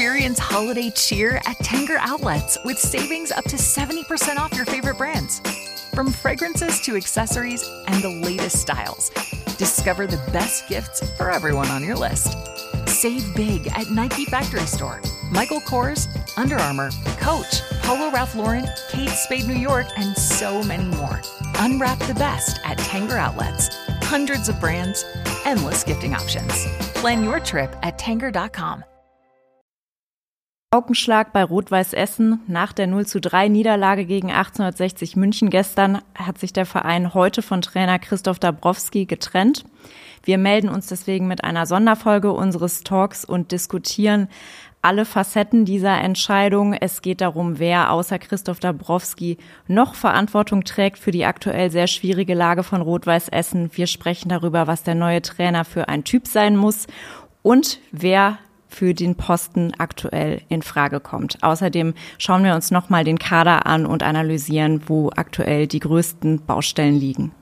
Experience holiday cheer at Tanger Outlets with savings up to 70% off your favorite brands. From fragrances to accessories and the latest styles, discover the best gifts for everyone on your list. Save big at Nike Factory Store, Michael Kors, Under Armour, Coach, Polo Ralph Lauren, Kate Spade New York, and so many more. Unwrap the best at Tanger Outlets. Hundreds of brands, endless gifting options. Plan your trip at tanger.com. Paukenschlag bei Rot-Weiß Essen. Nach der 0:3 Niederlage gegen 1860 München gestern hat sich der Verein heute von Trainer Christoph Dabrowski getrennt. Wir melden uns deswegen mit einer Sonderfolge unseres Talks und diskutieren alle Facetten dieser Entscheidung. Es geht darum, wer außer Christoph Dabrowski noch Verantwortung trägt für die aktuell sehr schwierige Lage von Rot-Weiß Essen. Wir sprechen darüber, was der neue Trainer für ein Typ sein muss und wer für den Posten aktuell in Frage kommt. Außerdem schauen wir uns nochmal den Kader an und analysieren, wo aktuell die größten Baustellen liegen.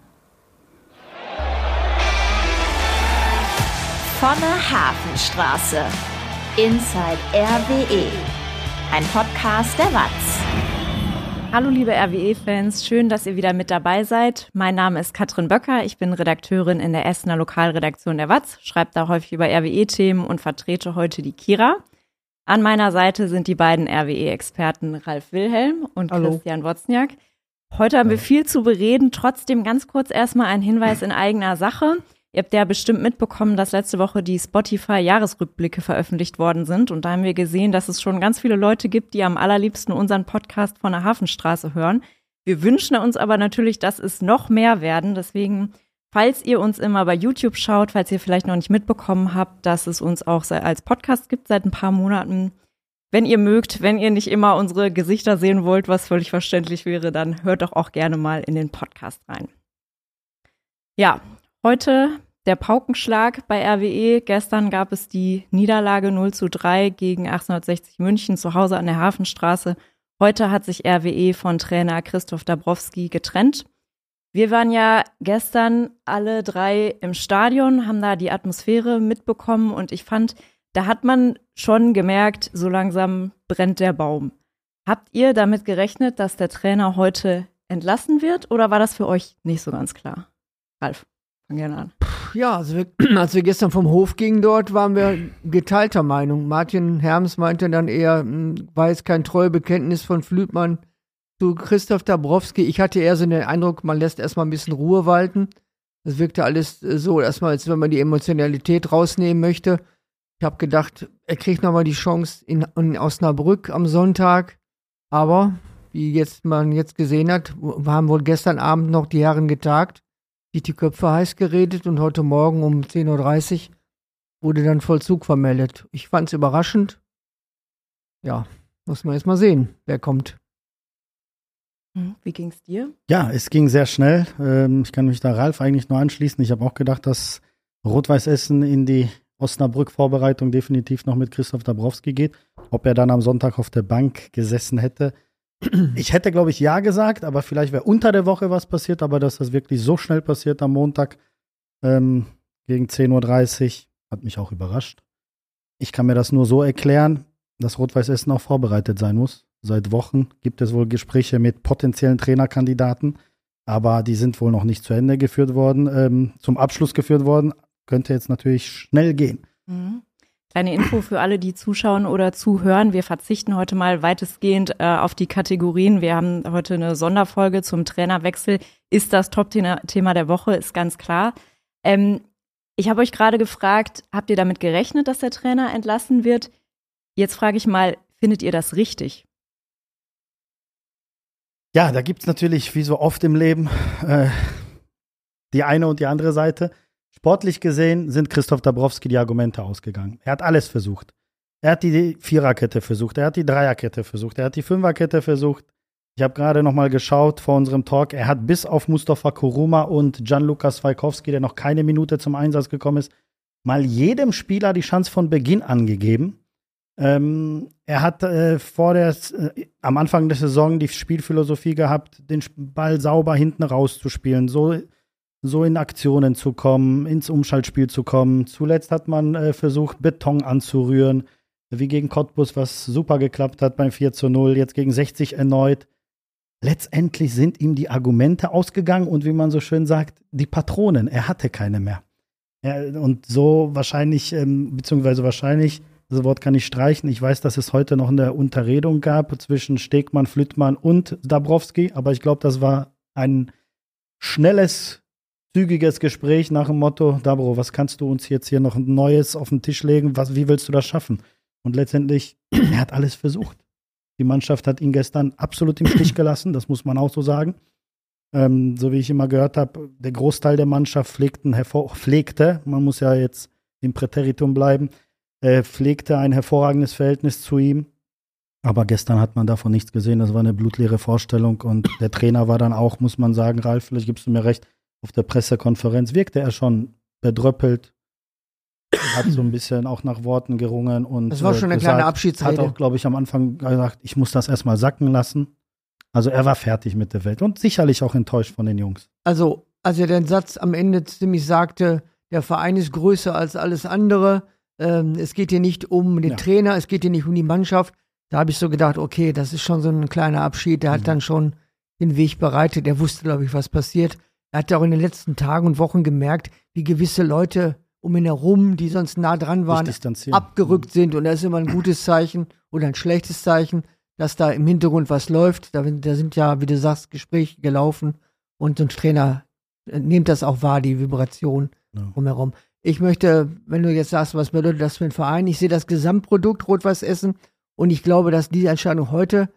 Von der Hafenstraße. Inside RWE. Ein Podcast der WAZ. Hallo liebe RWE-Fans, schön, dass ihr wieder mit dabei seid. Mein Name ist Katrin Böcker, ich bin Redakteurin in der Essener Lokalredaktion der WAZ, schreibe da häufig über RWE-Themen und vertrete heute die Kira. An meiner Seite sind die beiden RWE-Experten Ralf Wilhelm und Hallo. Christian Wozniak. Heute haben wir viel zu bereden, trotzdem ganz kurz erstmal ein Hinweis in eigener Sache. Ihr habt ja bestimmt mitbekommen, dass letzte Woche die Spotify-Jahresrückblicke veröffentlicht worden sind. Und da haben wir gesehen, dass es schon ganz viele Leute gibt, die am allerliebsten unseren Podcast von der Hafenstraße hören. Wir wünschen uns aber natürlich, dass es noch mehr werden. Deswegen, falls ihr uns immer bei YouTube schaut, falls ihr vielleicht noch nicht mitbekommen habt, dass es uns auch als Podcast gibt seit ein paar Monaten. Wenn ihr mögt, wenn ihr nicht immer unsere Gesichter sehen wollt, was völlig verständlich wäre, dann hört doch auch gerne mal in den Podcast rein. Ja, heute der Paukenschlag bei RWE. Gestern gab es die Niederlage 0:3 gegen 1860 München zu Hause an der Hafenstraße. Heute hat sich RWE von Trainer Christoph Dabrowski getrennt. Wir waren ja gestern alle drei im Stadion, haben da die Atmosphäre mitbekommen und ich fand, da hat man schon gemerkt, so langsam brennt der Baum. Habt ihr damit gerechnet, dass der Trainer heute entlassen wird oder war das für euch nicht so ganz klar? Ralf, fang gerne an. Ja, als wir gestern vom Hof gingen dort, waren wir geteilter Meinung. Martin Herms meinte dann eher, war jetzt kein Treuebekenntnis von Flütmann zu Christoph Dabrowski. Ich hatte eher so den Eindruck, man lässt erstmal ein bisschen Ruhe walten. Das wirkte alles so erstmal, als wenn man die Emotionalität rausnehmen möchte. Ich habe gedacht, er kriegt nochmal die Chance in Osnabrück am Sonntag. Aber, wie man jetzt gesehen hat, haben wohl gestern Abend noch die Herren getagt, die Köpfe heiß geredet und heute Morgen um 10:30 Uhr wurde dann Vollzug vermeldet. Ich fand es überraschend. Ja, muss man jetzt mal sehen, wer kommt. Wie ging's dir? Ja, es ging sehr schnell. Ich kann mich da Ralf eigentlich nur anschließen. Ich habe auch gedacht, dass Rot-Weiß Essen in die Osnabrück-Vorbereitung definitiv noch mit Christoph Dabrowski geht. Ob er dann am Sonntag auf der Bank gesessen hätte. Ich hätte, glaube ich, ja gesagt, aber vielleicht wäre unter der Woche was passiert, aber dass das wirklich so schnell passiert am Montag gegen 10:30 Uhr, hat mich auch überrascht. Ich kann mir das nur so erklären, dass Rot-Weiß Essen auch vorbereitet sein muss. Seit Wochen gibt es wohl Gespräche mit potenziellen Trainerkandidaten, aber die sind wohl noch nicht zu Ende geführt worden, zum Abschluss geführt worden. Könnte jetzt natürlich schnell gehen. Mhm. Kleine Info für alle, die zuschauen oder zuhören. Wir verzichten heute mal weitestgehend auf die Kategorien. Wir haben heute eine Sonderfolge zum Trainerwechsel. Ist das Top-Thema der Woche, ist ganz klar. Ich habe euch gerade gefragt, habt ihr damit gerechnet, dass der Trainer entlassen wird? Jetzt frage ich mal, findet ihr das richtig? Ja, da gibt es natürlich, wie so oft im Leben, die eine und die andere Seite. Sportlich gesehen sind Christoph Dabrowski die Argumente ausgegangen. Er hat alles versucht. Er hat die Viererkette versucht, er hat die Dreierkette versucht, er hat die Fünferkette versucht. Ich habe gerade noch mal geschaut vor unserem Talk. Er hat bis auf Mustafa Kuruma und Gianluca Swaikowski, der noch keine Minute zum Einsatz gekommen ist, mal jedem Spieler die Chance von Beginn an gegeben. Er hat am Anfang der Saison die Spielphilosophie gehabt, den Ball sauber hinten rauszuspielen, so in Aktionen zu kommen, ins Umschaltspiel zu kommen. Zuletzt hat man versucht, Beton anzurühren. wie gegen Cottbus, was super geklappt hat beim 4:0, jetzt gegen 60 erneut. Letztendlich sind ihm die Argumente ausgegangen und wie man so schön sagt, die Patronen. Er hatte keine mehr. Und so wahrscheinlich, das Wort kann ich streichen. Ich weiß, dass es heute noch eine Unterredung gab zwischen Stegmann, Flüttmann und Dabrowski, aber ich glaube, das war ein schnelles, zügiges Gespräch nach dem Motto, Dabro, was kannst du uns jetzt hier noch Neues auf den Tisch legen? Wie willst du das schaffen? Und letztendlich, er hat alles versucht. Die Mannschaft hat ihn gestern absolut im Stich gelassen, das muss man auch so sagen. So wie ich immer gehört habe, der Großteil der Mannschaft pflegte, man muss ja jetzt im Präteritum bleiben, pflegte ein hervorragendes Verhältnis zu ihm. Aber gestern hat man davon nichts gesehen, das war eine blutleere Vorstellung und der Trainer war dann auch, muss man sagen, Ralf, vielleicht gibst du mir recht, auf der Pressekonferenz wirkte er schon bedröppelt, hat so ein bisschen auch nach Worten gerungen und das war schon eine kleine Abschiedsrede. Hat auch, glaube ich, am Anfang gesagt, ich muss das erstmal sacken lassen. Also er war fertig mit der Welt und sicherlich auch enttäuscht von den Jungs. Also, als er den Satz am Ende ziemlich sagte, der Verein ist größer als alles andere, es geht hier nicht um den Trainer, es geht hier nicht um die Mannschaft, da habe ich so gedacht, okay, das ist schon so ein kleiner Abschied, der hat dann schon den Weg bereitet, er wusste, glaube ich, was passiert. Er hat auch in den letzten Tagen und Wochen gemerkt, wie gewisse Leute um ihn herum, die sonst nah dran waren, abgerückt sind. Und das ist immer ein gutes Zeichen oder ein schlechtes Zeichen, dass da im Hintergrund was läuft. Da sind ja, wie du sagst, Gespräche gelaufen. Und so ein Trainer nimmt das auch wahr, die Vibration drumherum. Ich möchte, wenn du jetzt sagst, was bedeutet das für den Verein? Ich sehe das Gesamtprodukt Rot-Weiß Essen. Und ich glaube, dass diese Entscheidung heute,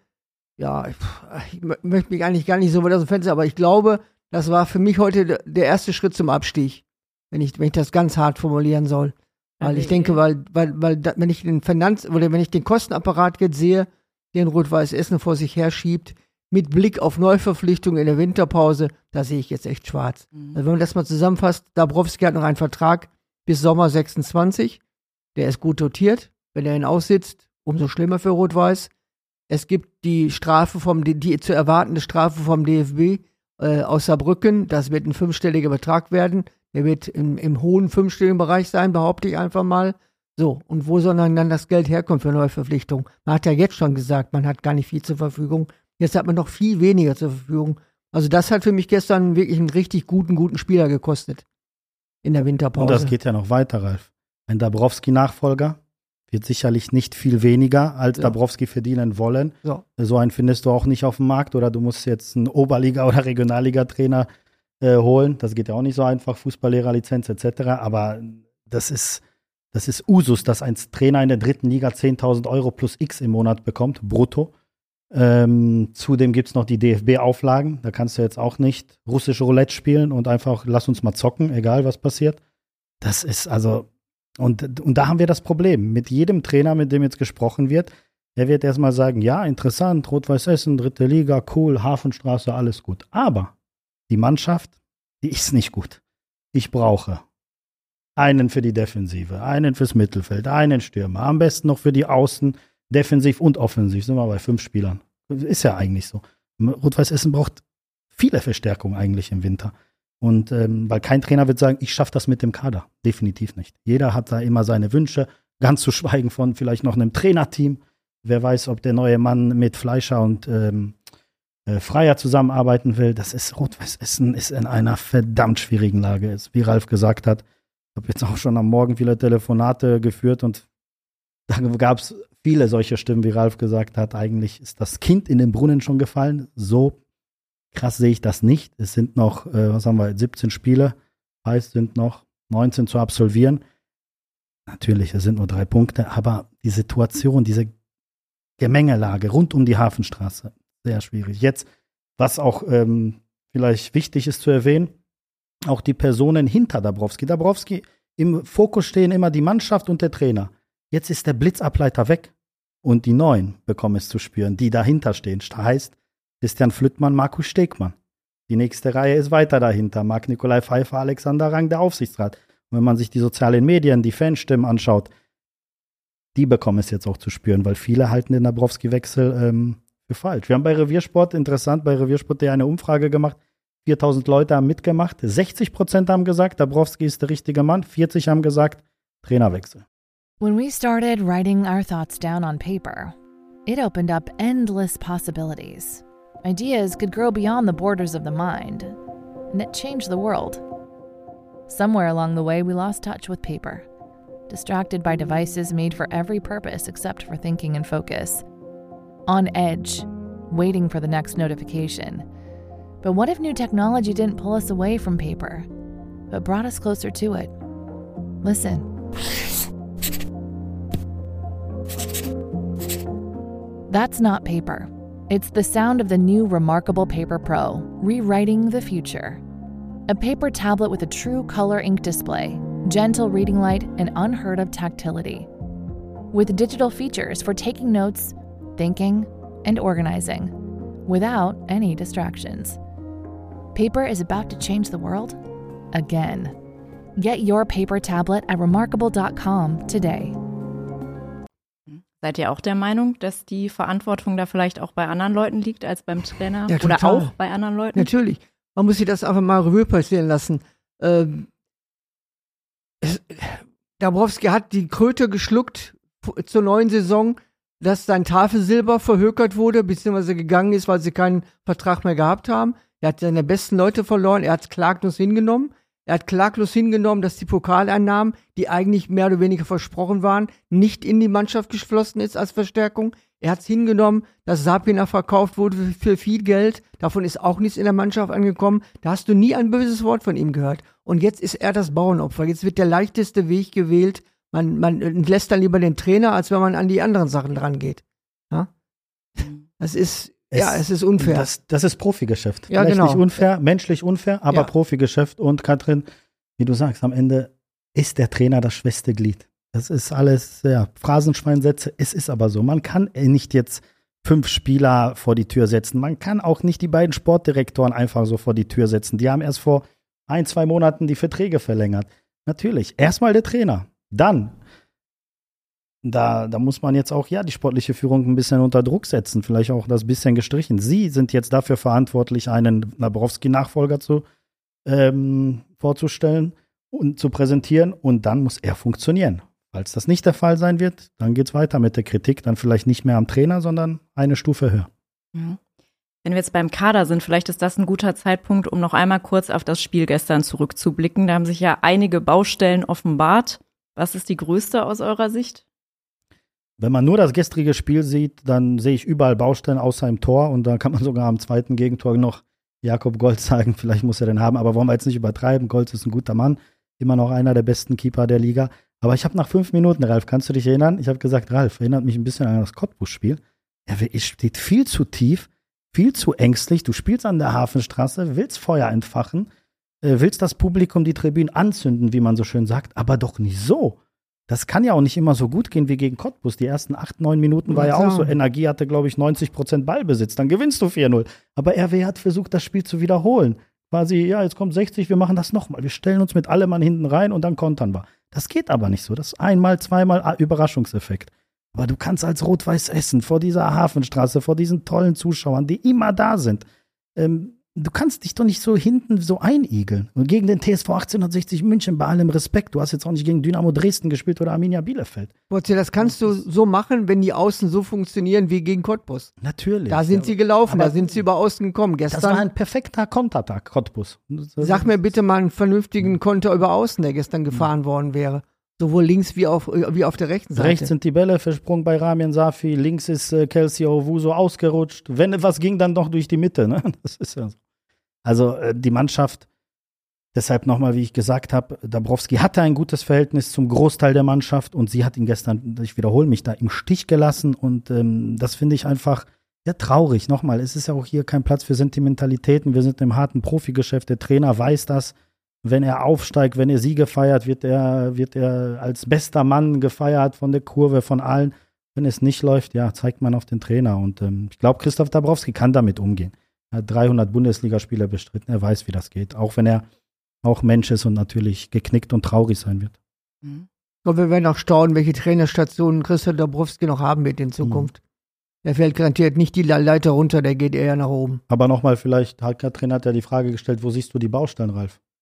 ich möchte mich eigentlich gar nicht so weit aus dem Fenster, aber ich glaube, das war für mich heute der erste Schritt zum Abstieg. Wenn ich das ganz hart formulieren soll. Weil ich denke, wenn ich wenn ich den Kostenapparat jetzt sehe, den Rot-Weiß Essen vor sich herschiebt, mit Blick auf Neuverpflichtungen in der Winterpause, da sehe ich jetzt echt schwarz. Also wenn man das mal zusammenfasst, Dabrowski hat noch einen Vertrag bis Sommer 26. Der ist gut dotiert. Wenn er ihn aussitzt, umso schlimmer für Rot-Weiß. Es gibt die Strafe die zu erwartende Strafe vom DFB aus Saarbrücken. Das wird ein 5-stelliger Betrag werden. Der wird im hohen 5-stelligen Bereich sein, behaupte ich einfach mal. So, und wo soll dann das Geld herkommen für Neuverpflichtungen? Man hat ja jetzt schon gesagt, man hat gar nicht viel zur Verfügung. Jetzt hat man noch viel weniger zur Verfügung. Also das hat für mich gestern wirklich einen richtig guten Spieler gekostet in der Winterpause. Und das geht ja noch weiter, Ralf. Ein Dabrowski-Nachfolger wird sicherlich nicht viel weniger als Dabrowski verdienen wollen. So einen findest du auch nicht auf dem Markt oder du musst jetzt einen Oberliga- oder Regionalliga-Trainer holen. Das geht ja auch nicht so einfach, Fußballlehrer-Lizenz etc. Aber das ist Usus, dass ein Trainer in der 3. Liga 10.000 Euro plus X im Monat bekommt, brutto. Zudem gibt es noch die DFB-Auflagen. Da kannst du jetzt auch nicht russische Roulette spielen und einfach lass uns mal zocken, egal was passiert. Das ist also, und da haben wir das Problem. Mit jedem Trainer, mit dem jetzt gesprochen wird, der wird erstmal sagen, ja, interessant, Rot-Weiß Essen, 3. Liga, cool, Hafenstraße, alles gut. Aber die Mannschaft, die ist nicht gut. Ich brauche einen für die Defensive, einen fürs Mittelfeld, einen Stürmer, am besten noch für die Außen, defensiv und offensiv. Sind wir bei 5 Spielern. Ist ja eigentlich so. Rot-Weiß Essen braucht viele Verstärkungen eigentlich im Winter. Und weil kein Trainer wird sagen, ich schaffe das mit dem Kader. Definitiv nicht. Jeder hat da immer seine Wünsche, ganz zu schweigen von vielleicht noch einem Trainerteam. Wer weiß, ob der neue Mann mit Fleischer und Freier zusammenarbeiten will. Das ist, Rot-Weiß Essen ist in einer verdammt schwierigen Lage. Ist, wie Ralf gesagt hat, ich habe jetzt auch schon am Morgen viele Telefonate geführt und da gab es viele solche Stimmen, wie Ralf gesagt hat. Eigentlich ist das Kind in den Brunnen schon gefallen. So krass sehe ich das nicht. Es sind noch, 17 Spiele. Heißt, sind noch 19 zu absolvieren. Natürlich, es sind nur 3 Punkte, aber die Situation, diese Gemengelage rund um die Hafenstraße, sehr schwierig. Jetzt, was auch vielleicht wichtig ist zu erwähnen, auch die Personen hinter Dabrowski. Dabrowski, im Fokus stehen immer die Mannschaft und der Trainer. Jetzt ist der Blitzableiter weg und die Neuen bekommen es zu spüren, die dahinter stehen. Heißt, Christian Flüttmann, Markus Stegmann. Die nächste Reihe ist weiter dahinter. Marc-Nikolai Pfeiffer, Alexander Rang, der Aufsichtsrat. Und wenn man sich die sozialen Medien, die Fanstimmen anschaut, die bekommen es jetzt auch zu spüren, weil viele halten den Dabrowski-Wechsel für falsch. Wir haben bei Reviersport, interessant, bei Reviersport eine Umfrage gemacht. 4.000 Leute haben mitgemacht. 60% haben gesagt, Dabrowski ist der richtige Mann. 40% haben gesagt, Trainerwechsel. When we started writing our thoughts down on paper, it opened up endless possibilities. Ideas could grow beyond the borders of the mind, and it changed the world. Somewhere along the way, we lost touch with paper, distracted by devices made for every purpose except for thinking and focus. On edge, waiting for the next notification. But what if new technology didn't pull us away from paper, but brought us closer to it? Listen. That's not paper. It's the sound of the new Remarkable Paper Pro, rewriting the future. A paper tablet with a true color ink display, gentle reading light, and unheard of tactility. With digital features for taking notes, thinking, and organizing, without any distractions. Paper is about to change the world again. Get your paper tablet at remarkable.com today. Seid ihr auch der Meinung, dass die Verantwortung da vielleicht auch bei anderen Leuten liegt als beim Trainer? Ja, oder total. auch bei anderen Leuten? Natürlich. Man muss sich das einfach mal Revue passieren lassen. Dabrowski hat die Kröte geschluckt zur neuen Saison, dass sein Tafelsilber verhökert wurde, beziehungsweise gegangen ist, weil sie keinen Vertrag mehr gehabt haben. Er hat seine besten Leute verloren. Er hat klaglos hingenommen. Er hat klaglos hingenommen, dass die Pokaleinnahmen, die eigentlich mehr oder weniger versprochen waren, nicht in die Mannschaft geflossen ist als Verstärkung. Er hat es hingenommen, dass Sapina verkauft wurde für viel Geld. Davon ist auch nichts in der Mannschaft angekommen. Da hast du nie ein böses Wort von ihm gehört. Und jetzt ist er das Bauernopfer. Jetzt wird der leichteste Weg gewählt. Man lässt dann lieber den Trainer, als wenn man an die anderen Sachen dran geht. Ja? Das ist... es ist unfair. Das ist Profigeschäft. Ja, Vielleicht genau. nicht unfair, menschlich unfair, aber Profigeschäft. Und Katrin, wie du sagst, am Ende ist der Trainer das schwächste Glied. Das ist alles, Phrasenschweinsätze. Es ist aber so. Man kann nicht jetzt 5 Spieler vor die Tür setzen. Man kann auch nicht die beiden Sportdirektoren einfach so vor die Tür setzen. Die haben erst vor 1-2 Monaten die Verträge verlängert. Natürlich, erstmal der Trainer. Dann Da muss man jetzt auch, die sportliche Führung ein bisschen unter Druck setzen, vielleicht auch das bisschen gestrichen. Sie sind jetzt dafür verantwortlich, einen Dabrowski-Nachfolger vorzustellen und zu präsentieren, und dann muss er funktionieren. Falls das nicht der Fall sein wird, dann geht's weiter mit der Kritik, dann vielleicht nicht mehr am Trainer, sondern eine Stufe höher. Ja. Wenn wir jetzt beim Kader sind, vielleicht ist das ein guter Zeitpunkt, um noch einmal kurz auf das Spiel gestern zurückzublicken. Da haben sich ja einige Baustellen offenbart. Was ist die größte aus eurer Sicht? Wenn man nur das gestrige Spiel sieht, dann sehe ich überall Baustellen außer im Tor, und da kann man sogar am zweiten Gegentor noch Jakob Golz sagen, vielleicht muss er den haben, aber wollen wir jetzt nicht übertreiben. Golz ist ein guter Mann, immer noch einer der besten Keeper der Liga. Aber ich habe nach 5 Minuten, Ralf, kannst du dich erinnern? Ich habe gesagt, Ralf, erinnert mich ein bisschen an das Cottbus-Spiel. Er steht viel zu tief, viel zu ängstlich. Du spielst an der Hafenstraße, willst Feuer entfachen, willst das Publikum, die Tribünen anzünden, wie man so schön sagt, aber doch nicht so. Das kann ja auch nicht immer so gut gehen wie gegen Cottbus. Die ersten 8-9 Minuten war ja auch so. Energie hatte, glaube ich, 90% Ballbesitz. Dann gewinnst du 4-0. Aber RW hat versucht, das Spiel zu wiederholen. Quasi, jetzt kommt 60, wir machen das nochmal. Wir stellen uns mit allem Mann hinten rein und dann kontern wir. Das geht aber nicht so. Das ist einmal, zweimal Überraschungseffekt. Aber du kannst als Rot-Weiß Essen vor dieser Hafenstraße, vor diesen tollen Zuschauern, die immer da sind, du kannst dich doch nicht so hinten so einigeln. Und gegen den TSV 1860 München, bei allem Respekt, du hast jetzt auch nicht gegen Dynamo Dresden gespielt oder Arminia Bielefeld. Das kannst du so machen, wenn die Außen so funktionieren wie gegen Cottbus. Natürlich. Da sind sie gelaufen, da sind sie über Außen gekommen. Gestern, das war ein perfekter Kontertag, Cottbus. Sag mir bitte mal einen vernünftigen Konter über Außen, der gestern gefahren worden wäre. Sowohl links wie auf der rechten Seite. Rechts sind die Bälle versprungen bei Ramien Safi, links ist Kelsey Owusu ausgerutscht. Wenn etwas ging, dann doch durch die Mitte. Ne? Das ist ja so. Also die Mannschaft, deshalb nochmal, wie ich gesagt habe, Dabrowski hatte ein gutes Verhältnis zum Großteil der Mannschaft, und sie hat ihn gestern, ich wiederhole mich, da im Stich gelassen, und das finde ich einfach traurig. Nochmal, es ist ja auch hier kein Platz für Sentimentalitäten. Wir sind im harten Profigeschäft, der Trainer weiß das. Wenn er aufsteigt, wenn er Siege feiert, wird er als bester Mann gefeiert von der Kurve, von allen. Wenn es nicht läuft, zeigt man auf den Trainer, und ich glaube, Christoph Dabrowski kann damit umgehen. Er hat 300 Bundesligaspiele bestritten, er weiß, wie das geht, auch wenn er auch Mensch ist und natürlich geknickt und traurig sein wird. Und wir werden auch staunen, welche Trainerstationen Christoph Dabrowski noch haben wird in Zukunft. Der fällt garantiert nicht die Leiter runter, der geht eher nach oben. Aber nochmal, vielleicht, Katrin hat ja die Frage gestellt, wo siehst du die Baustellen, Ralf?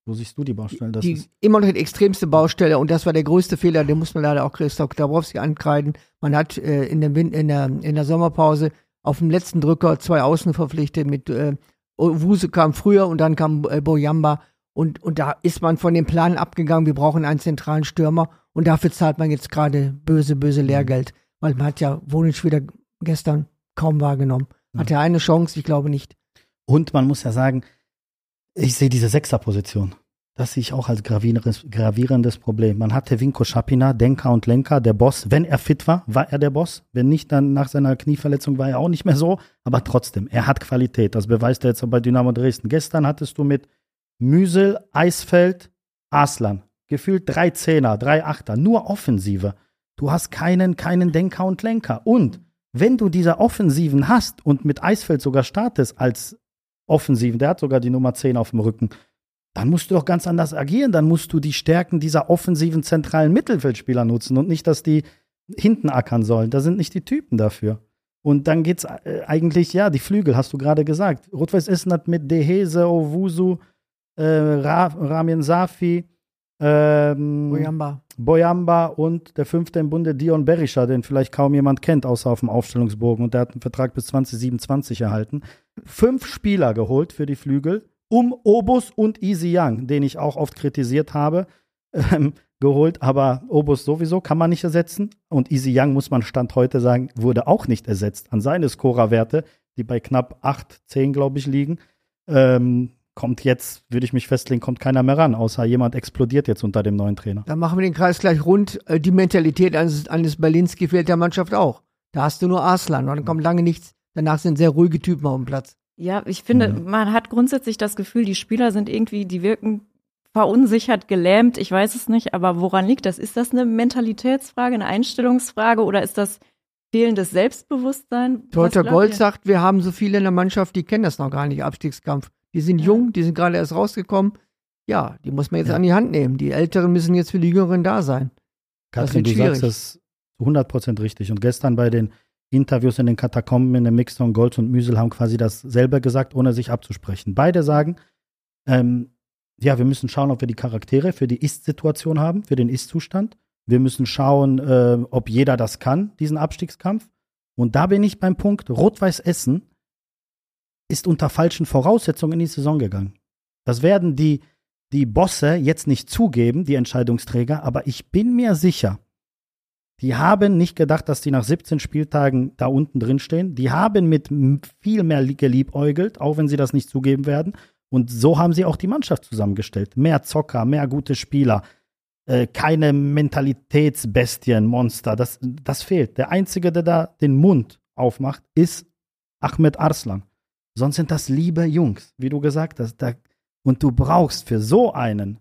Wo siehst du die Baustelle? Die immer noch die extremste Baustelle und das war der größte Fehler, den muss man leider auch Christoph Dabrowski ankreiden. Man hat in der Sommerpause auf dem letzten Drücker 2 Außen verpflichtet. Mit Wuse kam früher und dann kam Boyamba und da ist man von dem Plan abgegangen, wir brauchen einen zentralen Stürmer und dafür zahlt man jetzt gerade böse Lehrgeld, weil man hat ja Wonic wieder gestern kaum wahrgenommen. Hat er eine Chance? Ich glaube nicht. Und man muss ja sagen, ich sehe diese Sechserposition. Das sehe ich auch als gravierendes Problem. Man hatte Vinko Schapina, Denker und Lenker, der Boss. Wenn er fit war, war er der Boss. Wenn nicht, dann nach seiner Knieverletzung war er auch nicht mehr so. Aber trotzdem, er hat Qualität. Das beweist er jetzt auch bei Dynamo Dresden. Gestern hattest du mit Müsel, Eisfeld, Arslan. Gefühlt 3 Zehner, 3 Achter. Nur Offensive. Du hast keinen Denker und Lenker. Und wenn du diese Offensiven hast und mit Eisfeld sogar startest als Offensiven, der hat sogar die Nummer 10 auf dem Rücken, dann musst du doch ganz anders agieren. Dann musst du die Stärken dieser offensiven zentralen Mittelfeldspieler nutzen und nicht, dass die hinten ackern sollen. Da sind nicht die Typen dafür. Und dann geht's eigentlich, die Flügel, hast du gerade gesagt. Rot-Weiß Essen hat mit Dehese, Owusu, Ramien Safi, Boyamba und der 5. im Bunde, Dion Berisha, den vielleicht kaum jemand kennt, außer auf dem Aufstellungsbogen. Und der hat einen Vertrag bis 2027 erhalten. 5 Spieler geholt für die Flügel, um Obus und Easy Young, den ich auch oft kritisiert habe, geholt. Aber Obus sowieso kann man nicht ersetzen. Und Easy Young, muss man Stand heute sagen, wurde auch nicht ersetzt. An seine Scorerwerte, die bei knapp 8, 10, glaube ich, liegen, kommt jetzt, würde ich mich festlegen, kommt keiner mehr ran, außer jemand explodiert jetzt unter dem neuen Trainer. Dann machen wir den Kreis gleich rund. Die Mentalität eines Berlinski fehlt der Mannschaft auch. Da hast du nur Arslan und dann kommt lange nichts. Danach sind sehr ruhige Typen auf dem Platz. Ja, ich finde, man hat grundsätzlich das Gefühl, die Spieler sind irgendwie, die wirken verunsichert, gelähmt, ich weiß es nicht, aber woran liegt das? Ist das eine Mentalitätsfrage, eine Einstellungsfrage oder ist das fehlendes Selbstbewusstsein? Teuter Gold sagt, wir haben so viele in der Mannschaft, die kennen das noch gar nicht, Abstiegskampf. Die sind jung, die sind gerade erst rausgekommen. Ja, die muss man jetzt an die Hand nehmen. Die Älteren müssen jetzt für die Jüngeren da sein. Katrin, du sagst das 100% richtig. Und gestern bei den Interviews in den Katakomben in der Mixton, Golz und Müsel haben quasi dasselbe gesagt, ohne sich abzusprechen. Beide sagen, wir müssen schauen, ob wir die Charaktere für die Ist-Situation haben, für den Ist-Zustand. Wir müssen schauen, ob jeder das kann, diesen Abstiegskampf. Und da bin ich beim Punkt, Rot-Weiß Essen ist unter falschen Voraussetzungen in die Saison gegangen. Das werden die Bosse jetzt nicht zugeben, die Entscheidungsträger, aber ich bin mir sicher, die haben nicht gedacht, dass die nach 17 Spieltagen da unten drin stehen. Die haben mit viel mehr geliebäugelt, auch wenn sie das nicht zugeben werden. Und so haben sie auch die Mannschaft zusammengestellt. Mehr Zocker, mehr gute Spieler, keine Mentalitätsbestien, Monster. Das fehlt. Der Einzige, der da den Mund aufmacht, ist Ahmed Arslan. Sonst sind das liebe Jungs, wie du gesagt hast. Und du brauchst für so einen,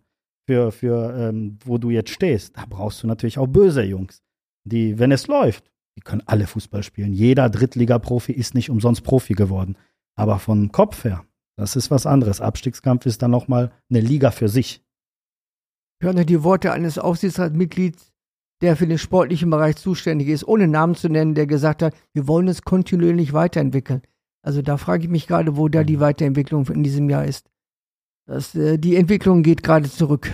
wo du jetzt stehst, da brauchst du natürlich auch böse Jungs, die, wenn es läuft, die können alle Fußball spielen. Jeder Drittliga-Profi ist nicht umsonst Profi geworden. Aber vom Kopf her, das ist was anderes. Abstiegskampf ist dann nochmal eine Liga für sich. Ich höre die Worte eines Aufsichtsratsmitglieds, der für den sportlichen Bereich zuständig ist, ohne Namen zu nennen, der gesagt hat, wir wollen es kontinuierlich weiterentwickeln. Also da frage ich mich gerade, wo da die Weiterentwicklung in diesem Jahr ist. Die Entwicklung geht gerade zurück.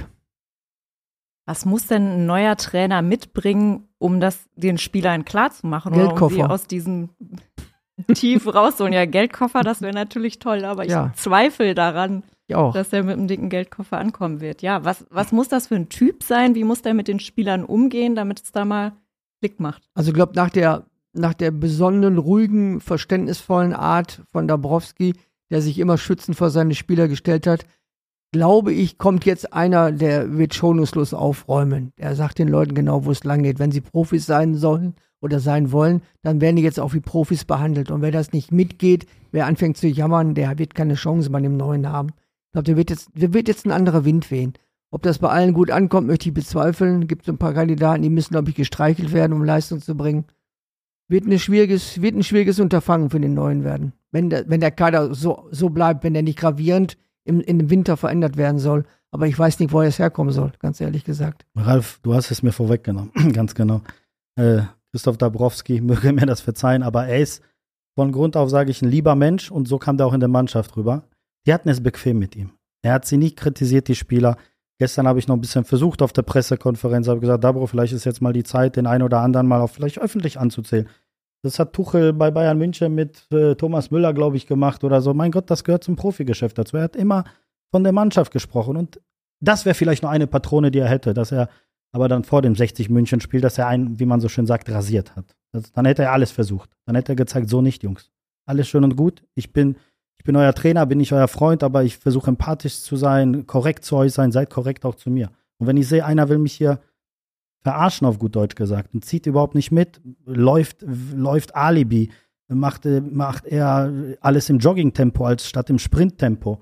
Was muss denn ein neuer Trainer mitbringen, um das den Spielern klarzumachen? Geldkoffer. Oder um sie aus diesem Tief rausholen? Ja, Geldkoffer, das wäre natürlich toll, aber ich zweifle daran, dass er mit einem dicken Geldkoffer ankommen wird. Ja, was muss das für ein Typ sein? Wie muss der mit den Spielern umgehen, damit es da mal Klick macht? Also ich glaube, nach der besonderen, ruhigen, verständnisvollen Art von Dabrowski, der sich immer schützend vor seine Spieler gestellt hat, glaube ich, kommt jetzt einer, der wird schonungslos aufräumen. Er sagt den Leuten genau, wo es lang geht. Wenn sie Profis sein sollen oder sein wollen, dann werden die jetzt auch wie Profis behandelt. Und wer das nicht mitgeht, wer anfängt zu jammern, der wird keine Chance bei dem Neuen haben. Ich glaube, der wird jetzt ein anderer Wind wehen. Ob das bei allen gut ankommt, möchte ich bezweifeln. Gibt so ein paar Kandidaten, die müssen, glaube ich, gestreichelt werden, um Leistung zu bringen. Wird ein schwieriges Unterfangen für den Neuen werden. Wenn der Kader so bleibt, wenn der nicht gravierend im Winter verändert werden soll. Aber ich weiß nicht, woher es herkommen soll, ganz ehrlich gesagt. Ralf, du hast es mir vorweggenommen, ganz genau. Christoph Dabrowski, möge mir das verzeihen, aber er ist von Grund auf, sage ich, ein lieber Mensch und so kam der auch in der Mannschaft rüber. Die hatten es bequem mit ihm. Er hat sie nicht kritisiert, die Spieler. Gestern habe ich noch ein bisschen versucht auf der Pressekonferenz, habe gesagt, Dabro, vielleicht ist jetzt mal die Zeit, den einen oder anderen mal auch vielleicht öffentlich anzuzählen. Das hat Tuchel bei Bayern München mit Thomas Müller, glaube ich, gemacht oder so. Mein Gott, das gehört zum Profigeschäft dazu. Er hat immer von der Mannschaft gesprochen und das wäre vielleicht noch eine Patrone, die er hätte, dass er aber dann vor dem 60-München-Spiel, dass er einen, wie man so schön sagt, rasiert hat. Dann hätte er alles versucht. Dann hätte er gezeigt, so nicht, Jungs. Alles schön und gut. Ich bin euer Trainer, bin nicht euer Freund, aber ich versuche empathisch zu sein, korrekt zu euch sein, seid korrekt auch zu mir. Und wenn ich sehe, einer will mich hier verarschen, auf gut Deutsch gesagt, und zieht überhaupt nicht mit, läuft Alibi, macht er alles im Joggingtempo als statt im Sprinttempo.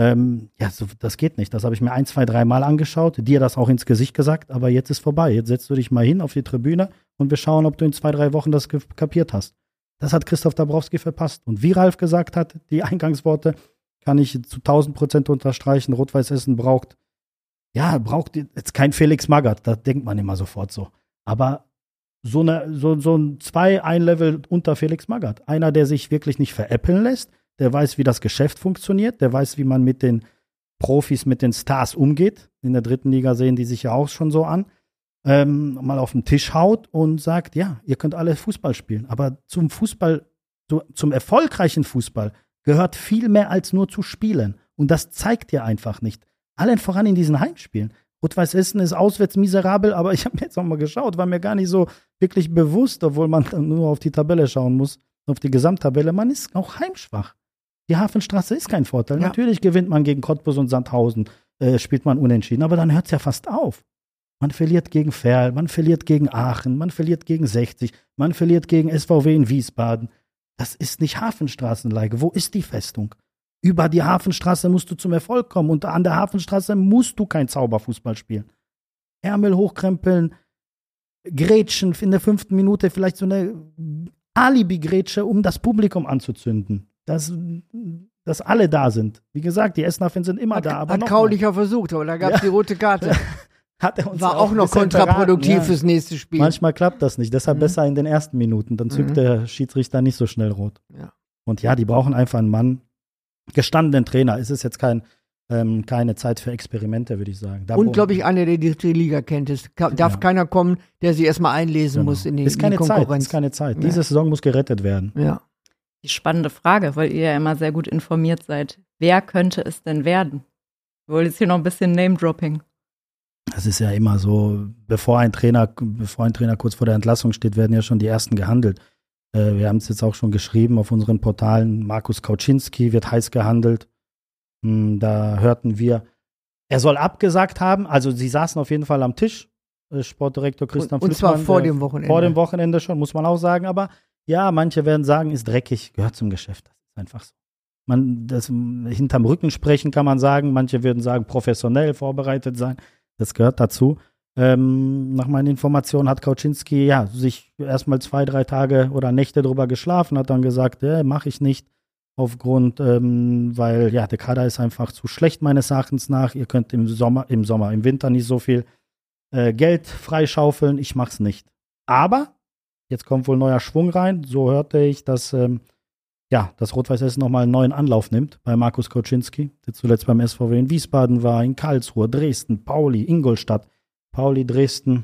Das geht nicht. Das habe ich mir 1, 2, 3 Mal angeschaut, dir das auch ins Gesicht gesagt, aber jetzt ist vorbei. Jetzt setzt du dich mal hin auf die Tribüne und wir schauen, ob du in 2, 3 Wochen das kapiert hast. Das hat Christoph Dabrowski verpasst. Und wie Ralf gesagt hat, die Eingangsworte kann ich zu 1000% unterstreichen. Rot-Weiß Essen braucht jetzt kein Felix Magath, da denkt man immer sofort so. Aber so ein Level unter Felix Magath. Einer, der sich wirklich nicht veräppeln lässt, der weiß, wie das Geschäft funktioniert, der weiß, wie man mit den Profis, mit den Stars umgeht. In der 3. Liga sehen die sich ja auch schon so an. Mal auf den Tisch haut und sagt, ja, ihr könnt alle Fußball spielen. Aber zum Fußball, zum erfolgreichen Fußball gehört viel mehr als nur zu spielen. Und das zeigt ihr einfach nicht. Allen voran in diesen Heimspielen. Rot-Weiß Essen ist auswärts miserabel, aber ich habe mir jetzt noch mal geschaut, war mir gar nicht so wirklich bewusst, obwohl man nur auf die Tabelle schauen muss, auf die Gesamttabelle. Man ist auch heimschwach. Die Hafenstraße ist kein Vorteil. Ja. Natürlich gewinnt man gegen Cottbus und Sandhausen, spielt man unentschieden, aber dann hört es ja fast auf. Man verliert gegen Verl, man verliert gegen Aachen, man verliert gegen 60, man verliert gegen SVW in Wiesbaden. Das ist nicht Hafenstraßenleige. Wo ist die Festung? Über die Hafenstraße musst du zum Erfolg kommen und an der Hafenstraße musst du kein Zauberfußball spielen. Ärmel hochkrempeln, Grätschen in der 5. Minute, vielleicht so eine Alibi-Grätsche, um das Publikum anzuzünden. Dass alle da sind. Wie gesagt, die Essener-Fans sind immer da. Aber hat Kaulicher versucht, aber da gab es die rote Karte. Hat er uns war auch noch kontraproduktiv fürs nächste Spiel. Manchmal klappt das nicht, deshalb besser in den ersten Minuten. Dann zückt der Schiedsrichter nicht so schnell rot. Ja. Und ja, die brauchen einfach einen Mann, gestandenen Trainer. Es ist jetzt keine Zeit für Experimente, würde ich sagen. Und, glaube ich, einer, der die 3. Liga kennt. Es darf keiner kommen, der sich erstmal einlesen muss in die Konkurrenz. Ist keine Zeit. Diese Saison muss gerettet werden. Ja. Die spannende Frage, weil ihr ja immer sehr gut informiert seid. Wer könnte es denn werden? Wir wollen jetzt hier noch ein bisschen Name-Dropping. Das ist ja immer so, bevor ein Trainer kurz vor der Entlassung steht, werden ja schon die ersten gehandelt. Wir haben es jetzt auch schon geschrieben auf unseren Portalen. Markus Kauczynski wird heiß gehandelt. Da hörten wir, er soll abgesagt haben. Also sie saßen auf jeden Fall am Tisch, Sportdirektor Christian Flüttmann. Und zwar vor dem Wochenende. Vor dem Wochenende schon, muss man auch sagen. Aber ja, manche werden sagen, ist dreckig, gehört zum Geschäft. Das ist einfach so. Das hinterm Rücken sprechen kann man sagen. Manche würden sagen, professionell vorbereitet sein. Das gehört dazu. Nach meinen Informationen hat Kauczynski sich erstmal 2, 3 Tage oder Nächte drüber geschlafen, hat dann gesagt, mache ich nicht aufgrund, weil der Kader ist einfach zu schlecht meines Erachtens nach. Ihr könnt im Winter nicht so viel Geld freischaufeln. Ich mach's nicht. Aber jetzt kommt wohl neuer Schwung rein. So hörte ich, dass Rot-Weiß Essen nochmal einen neuen Anlauf nimmt bei Markus Kauczynski, der zuletzt beim SVW in Wiesbaden war, in Karlsruhe, Dresden, Pauli, Ingolstadt. Pauli, Dresden,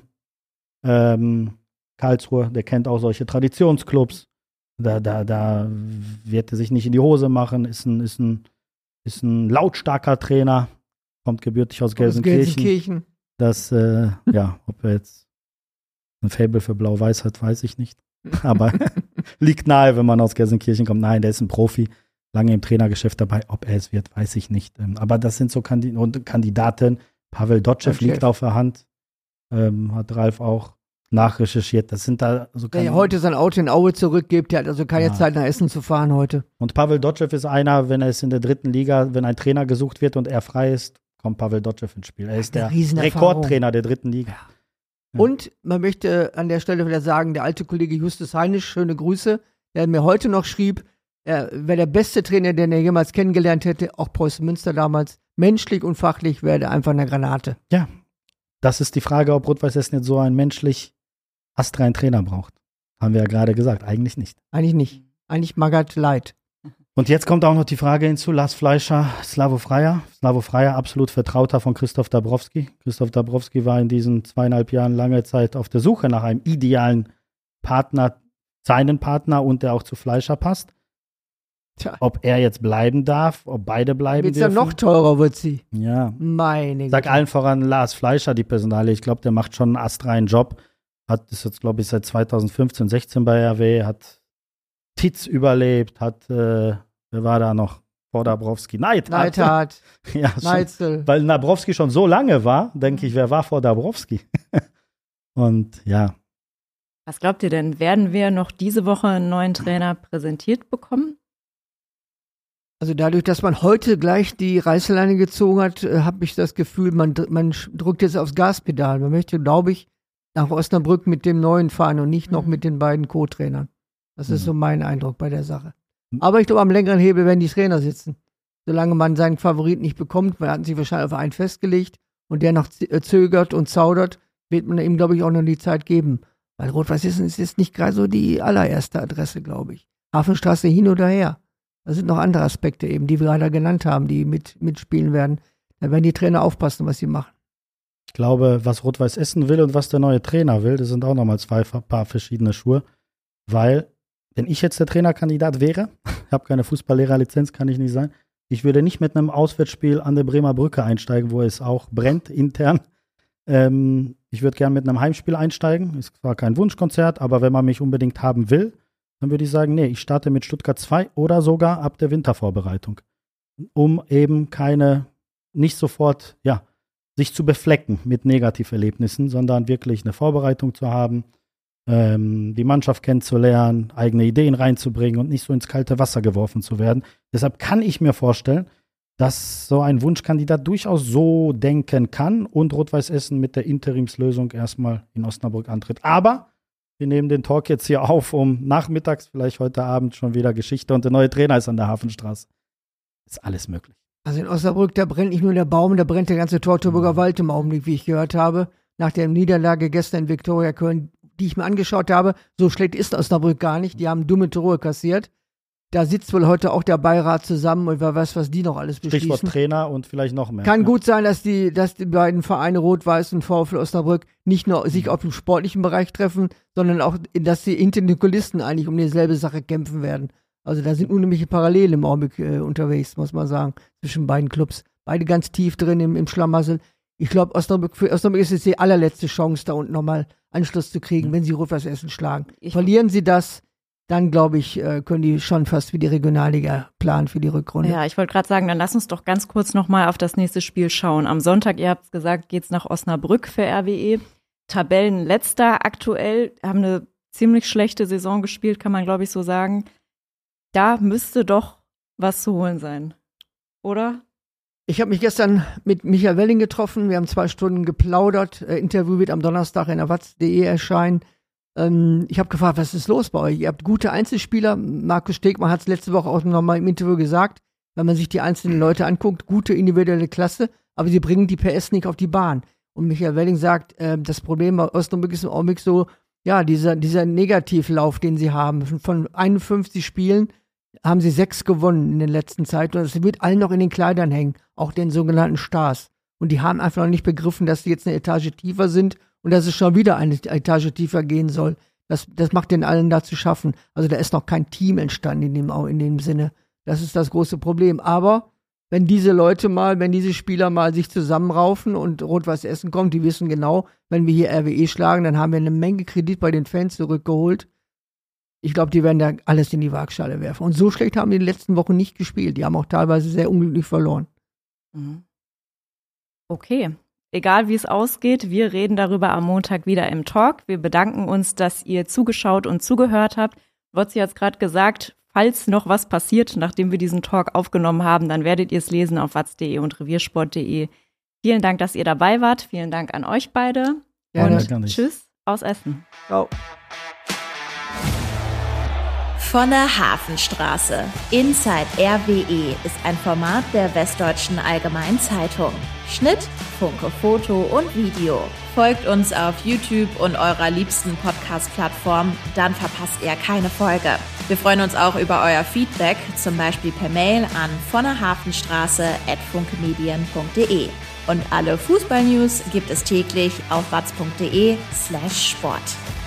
Karlsruhe, der kennt auch solche Traditionsclubs. Da wird er sich nicht in die Hose machen, ist ein lautstarker Trainer, kommt gebürtig aus Gelsenkirchen. Das, ob er jetzt ein Faible für Blau-Weiß hat, weiß ich nicht. Aber liegt nahe, wenn man aus Gelsenkirchen kommt. Nein, der ist ein Profi, lange im Trainergeschäft dabei. Ob er es wird, weiß ich nicht. Aber das sind so Kandidaten. Pavel Dotschew liegt auf der Hand. Hat Ralf auch nachrecherchiert. Das sind da so der heute sein Auto in Aue zurückgibt, der hat also keine Zeit nach Essen zu fahren heute. Und Pavel Dotschew ist einer, wenn er ist in der 3. Liga, wenn ein Trainer gesucht wird und er frei ist, kommt Pavel Dotschew ins Spiel. Er ist der Rekordtrainer der 3. Liga. Ja. Und man möchte an der Stelle wieder sagen, der alte Kollege Justus Heinisch, schöne Grüße, der mir heute noch schrieb, er wäre der beste Trainer, den er jemals kennengelernt hätte, auch Preußen Münster damals. Menschlich und fachlich wäre er einfach eine Granate. Ja. Das ist die Frage, ob Rot-Weiß Essen jetzt so einen menschlich astreinen Trainer braucht. Haben wir ja gerade gesagt. Eigentlich nicht. Eigentlich nicht. Eigentlich Magath light. Und jetzt kommt auch noch die Frage hinzu, Lars Fleischer, Slavo Freier. Slavo Freier, absolut Vertrauter von Christoph Dabrowski. Christoph Dabrowski war in diesen 2,5 Jahren lange Zeit auf der Suche nach einem idealen Partner, seinen Partner und der auch zu Fleischer passt. Tja. Ob er jetzt bleiben darf, ob beide bleiben Jetzt dürfen. ja noch teurer wird sie. Ja. Meine Sag Güte. allen voran Lars Fleischer, die Personalie. Ich glaube, der macht schon einen astreinen Job. Ist jetzt, glaube ich, seit 2015, 16 bei RW, hat Titz überlebt, wer war da noch vor Dabrowski? Neidhardt, ja, Neitzel. weil Dabrowski schon so lange war, denke ich, wer war vor Dabrowski? Und ja. Was glaubt ihr denn? Werden wir noch diese Woche einen neuen Trainer präsentiert bekommen? Also dadurch, dass man heute gleich die Reißleine gezogen hat, habe ich das Gefühl, man drückt jetzt aufs Gaspedal. Man möchte, glaube ich, nach Osnabrück mit dem Neuen fahren und nicht noch mit den beiden Co-Trainern. Das ist so mein Eindruck bei der Sache. Aber ich glaube, am längeren Hebel werden die Trainer sitzen. Solange man seinen Favoriten nicht bekommt, man hat sich wahrscheinlich auf einen festgelegt und der noch zögert und zaudert, wird man ihm, glaube ich, auch noch die Zeit geben. Weil Rot-Weiß Essen ist jetzt nicht gerade so die allererste Adresse, glaube ich. Hafenstraße hin oder her. Da sind noch andere Aspekte eben, die wir gerade genannt haben, die mitspielen werden. Da werden die Trainer aufpassen, was sie machen. Ich glaube, was Rot-Weiß Essen will und was der neue Trainer will, das sind auch nochmal zwei Paar verschiedene Schuhe. Weil, wenn ich jetzt der Trainerkandidat wäre, ich habe keine Fußballlehrerlizenz, kann ich nicht sein, ich würde nicht mit einem Auswärtsspiel an der Bremer Brücke einsteigen, wo es auch brennt intern. Ich würde gerne mit einem Heimspiel einsteigen. Ist zwar kein Wunschkonzert, aber wenn man mich unbedingt haben will, dann würde ich sagen, nee, ich starte mit Stuttgart 2 oder sogar ab der Wintervorbereitung. Um eben nicht sofort, sich zu beflecken mit Negativerlebnissen, sondern wirklich eine Vorbereitung zu haben, die Mannschaft kennenzulernen, eigene Ideen reinzubringen und nicht so ins kalte Wasser geworfen zu werden. Deshalb kann ich mir vorstellen, dass so ein Wunschkandidat durchaus so denken kann und Rot-Weiß Essen mit der Interimslösung erstmal in Osnabrück antritt. Aber wir nehmen den Talk jetzt hier auf, um nachmittags, vielleicht heute Abend schon wieder Geschichte und der neue Trainer ist an der Hafenstraße. Ist alles möglich. Also in Osnabrück, da brennt nicht nur der Baum, da brennt der ganze Teutoburger Wald im Augenblick, wie ich gehört habe. Nach der Niederlage gestern in Viktoria Köln, die ich mir angeschaut habe, so schlecht ist Osnabrück gar nicht. Die haben dumme Tore kassiert. Da sitzt wohl heute auch der Beirat zusammen und wer weiß, was die noch alles beschließen. Stichwort Trainer und vielleicht noch mehr. Kann gut sein, dass die beiden Vereine Rot-Weiß und VfL Osnabrück nicht nur sich auf dem sportlichen Bereich treffen, sondern auch, dass sie hinter den Kulissen eigentlich um dieselbe Sache kämpfen werden. Also da sind unheimliche Parallelen im Augenblick unterwegs, muss man sagen, zwischen beiden Clubs. Beide ganz tief drin im Schlamassel. Ich glaube, für Osnabrück ist es die allerletzte Chance, da unten nochmal Anschluss zu kriegen, wenn sie Rot-Weiß Essen schlagen. Verlieren sie das, dann glaube ich, können die schon fast wie die Regionalliga planen für die Rückrunde. Ja, ich wollte gerade sagen, dann lass uns doch ganz kurz nochmal auf das nächste Spiel schauen. Am Sonntag, ihr habt es gesagt, geht's nach Osnabrück für RWE. Tabellenletzter aktuell, haben eine ziemlich schlechte Saison gespielt, kann man glaube ich so sagen. Da müsste doch was zu holen sein, oder? Ich habe mich gestern mit Michael Welling getroffen. Wir haben 2 Stunden geplaudert. Interview wird am Donnerstag in der watz.de erscheinen. Ich habe gefragt, was ist los bei euch? Ihr habt gute Einzelspieler. Markus Stegmann hat es letzte Woche auch nochmal im Interview gesagt. Wenn man sich die einzelnen Leute anguckt, gute individuelle Klasse, aber sie bringen die PS nicht auf die Bahn. Und Michael Welling sagt, das Problem bei Osnabrück ist im Augenblick so, ja, dieser Negativlauf, den sie haben. Von 51 Spielen haben sie 6 gewonnen in der letzten Zeit. Und es wird allen noch in den Kleidern hängen, auch den sogenannten Stars. Und die haben einfach noch nicht begriffen, dass sie jetzt eine Etage tiefer sind und dass es schon wieder eine Etage tiefer gehen soll. Das macht den allen da zu schaffen. Also da ist noch kein Team entstanden in dem Sinne. Das ist das große Problem. Aber wenn diese Spieler mal sich zusammenraufen und Rot-Weiß Essen kommt, die wissen genau, wenn wir hier RWE schlagen, dann haben wir eine Menge Kredit bei den Fans zurückgeholt. Ich glaube, die werden da alles in die Waagschale werfen. Und so schlecht haben die in den letzten Wochen nicht gespielt. Die haben auch teilweise sehr unglücklich verloren. Okay. Egal wie es ausgeht, wir reden darüber am Montag wieder im Talk. Wir bedanken uns, dass ihr zugeschaut und zugehört habt. Wotzi hat es gerade gesagt, falls noch was passiert, nachdem wir diesen Talk aufgenommen haben, dann werdet ihr es lesen auf watz.de und reviersport.de. Vielen Dank, dass ihr dabei wart. Vielen Dank an euch beide. Ja, und tschüss aus Essen. Ciao. Von der Hafenstraße. Inside RWE ist ein Format der Westdeutschen Allgemeinen Zeitung. Schnitt, Funke, Foto und Video. Folgt uns auf YouTube und eurer liebsten Podcast Podcast-Plattform, dann verpasst ihr keine Folge. Wir freuen uns auch über euer Feedback, zum Beispiel per Mail an vonnerhafenstraße@funkemedien.de. Und alle Fußball-News gibt es täglich auf watz.de/sport.